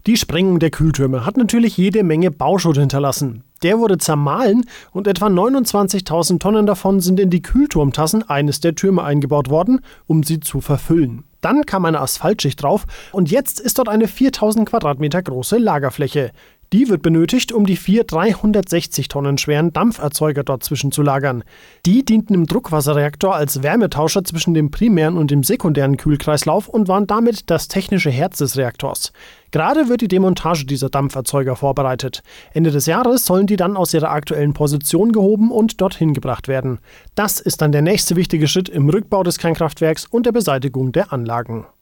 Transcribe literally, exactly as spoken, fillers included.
Die Sprengung der Kühltürme hat natürlich jede Menge Bauschutt hinterlassen. Der wurde zermahlen und etwa neunundzwanzigtausend Tonnen davon sind in die Kühlturmtassen eines der Türme eingebaut worden, um sie zu verfüllen. Dann kam eine Asphaltschicht drauf und jetzt ist dort eine viertausend Quadratmeter große Lagerfläche. Die wird benötigt, um die vier dreihundertsechzig Tonnen schweren Dampferzeuger dort zwischenzulagern. Die dienten im Druckwasserreaktor als Wärmetauscher zwischen dem primären und dem sekundären Kühlkreislauf und waren damit das technische Herz des Reaktors. Gerade wird die Demontage dieser Dampferzeuger vorbereitet. Ende des Jahres sollen die dann aus ihrer aktuellen Position gehoben und dorthin gebracht werden. Das ist dann der nächste wichtige Schritt im Rückbau des Kernkraftwerks und der Beseitigung der Anlagen.